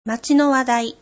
街の話題。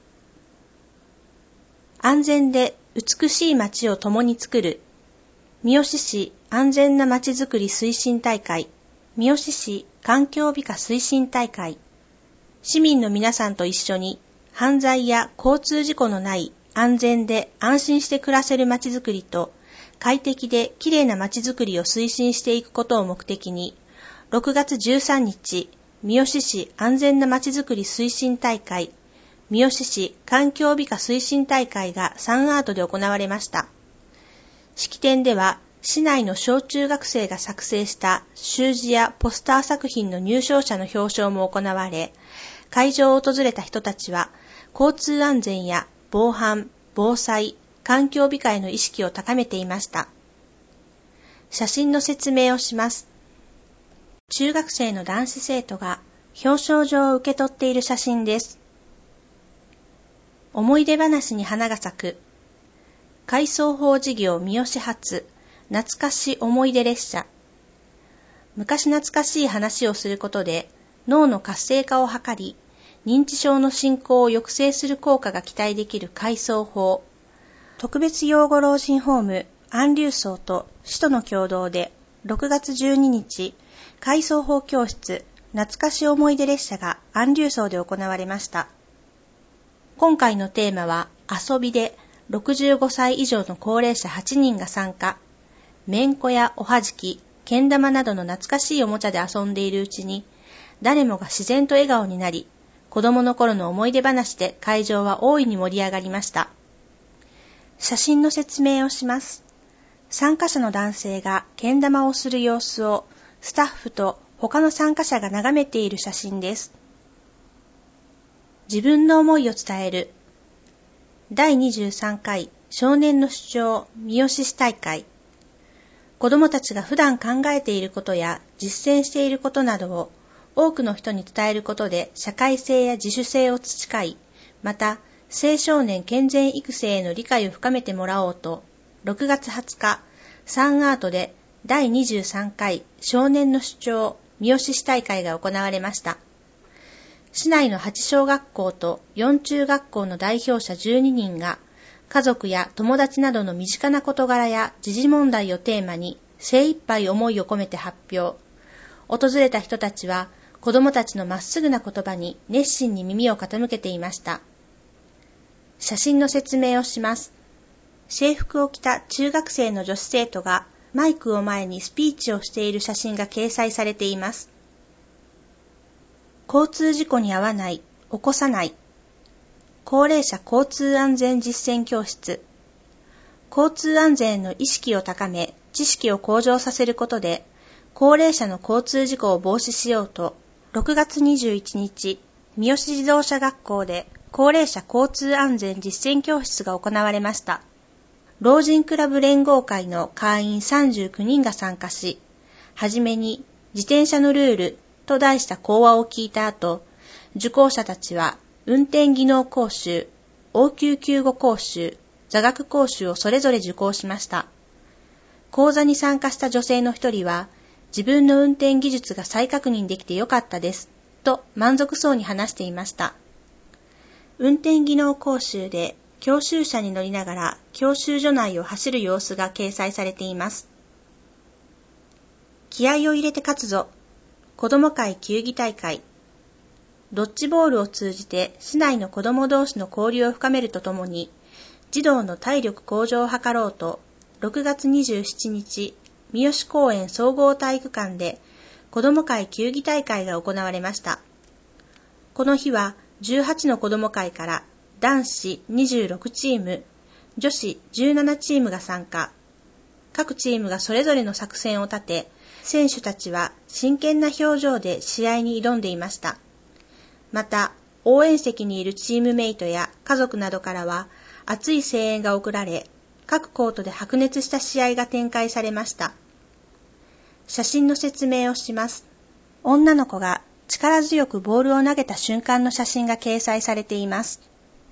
安全で美しい街を共に作る。三好市安全な街づくり推進大会。三好市環境美化推進大会。市民の皆さんと一緒に犯罪や交通事故のない安全で安心して暮らせる街づくりと快適できれいな街づくりを推進していくことを目的に、6月13日、三好市安全な街づくり推進大会、三好市環境美化推進大会がサンアートで行われました。式典では、市内の小中学生が作成した習字やポスター作品の入賞者の表彰も行われ、会場を訪れた人たちは、交通安全や防犯、防災、環境美化への意識を高めていました。写真の説明をします。中学生の男子生徒が表彰状を受け取っている写真です。思い出話に花が咲く。改装法事業三好発懐かし思い出列車。昔懐かしい話をすることで脳の活性化を図り、認知症の進行を抑制する効果が期待できる改装法。特別養護老人ホーム安隆荘と市との共同で6月12日、改装法教室懐かし思い出列車が安隆荘で行われました。今回のテーマは遊びで65歳以上の高齢者8人が参加。めんこやおはじき、けん玉などの懐かしいおもちゃで遊んでいるうちに、誰もが自然と笑顔になり、子供の頃の思い出話で会場は大いに盛り上がりました。写真の説明をします。参加者の男性がけん玉をする様子をスタッフと他の参加者が眺めている写真です。自分の思いを伝える。第23回少年の主張三好市大会。子どもたちが普段考えていることや実践していることなどを多くの人に伝えることで社会性や自主性を培い、また青少年健全育成への理解を深めてもらおうと、6月20日、サンアートで第23回少年の主張三好市大会が行われました。市内の8小学校と4中学校の代表者12人が、家族や友達などの身近な事柄や時事問題をテーマに精一杯思いを込めて発表。訪れた人たちは、子どもたちのまっすぐな言葉に熱心に耳を傾けていました。写真の説明をします。制服を着た中学生の女子生徒がマイクを前にスピーチをしている写真が掲載されています。交通事故に遭わない、起こさない。高齢者交通安全実践教室。交通安全への意識を高め、知識を向上させることで、高齢者の交通事故を防止しようと、6月21日、三好自動車学校で高齢者交通安全実践教室が行われました。老人クラブ連合会の会員39人が参加し、はじめに自転車のルールと題した講話を聞いた後、受講者たちは運転技能講習、応急救護講習、座学講習をそれぞれ受講しました。講座に参加した女性の一人は、自分の運転技術が再確認できてよかったです、と満足そうに話していました。運転技能講習で教習車に乗りながら教習所内を走る様子が掲載されています。気合を入れて勝つぞ。子ども会球技大会。ドッジボールを通じて市内の子ども同士の交流を深めるとともに、児童の体力向上を図ろうと、6月27日、三好公園総合体育館で子ども会球技大会が行われました。この日は18の子ども会から男子26チーム、女子17チームが参加。各チームがそれぞれの作戦を立て、選手たちは真剣な表情で試合に挑んでいました。また、応援席にいるチームメイトや家族などからは熱い声援が送られ、各コートで白熱した試合が展開されました。写真の説明をします。女の子が力強くボールを投げた瞬間の写真が掲載されています。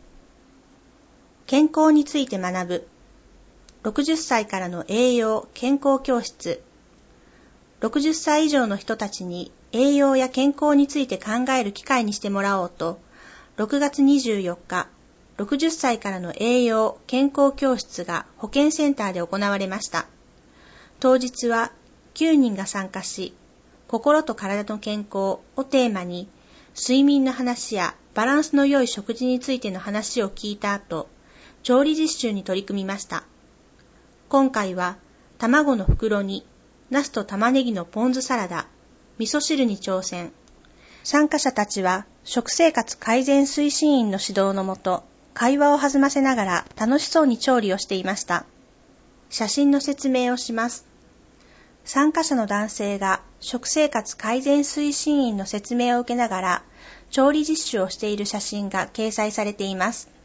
健康について学ぶ。60歳からの栄養・健康教室。60歳以上の人たちに栄養や健康について考える機会にしてもらおうと、 6月24日、60歳からの栄養・健康教室が保健センターで行われました。当日は9人が参加し、心と体の健康をテーマに、睡眠の話やバランスの良い食事についての話を聞いた後、調理実習に取り組みました。今回は、卵の袋煮、ナスと玉ねぎのポン酢サラダ、味噌汁に挑戦。参加者たちは、食生活改善推進員の指導のもと、会話を弾ませながら楽しそうに調理をしていました。写真の説明をします。参加者の男性が食生活改善推進員の説明を受けながら調理実習をしている写真が掲載されています。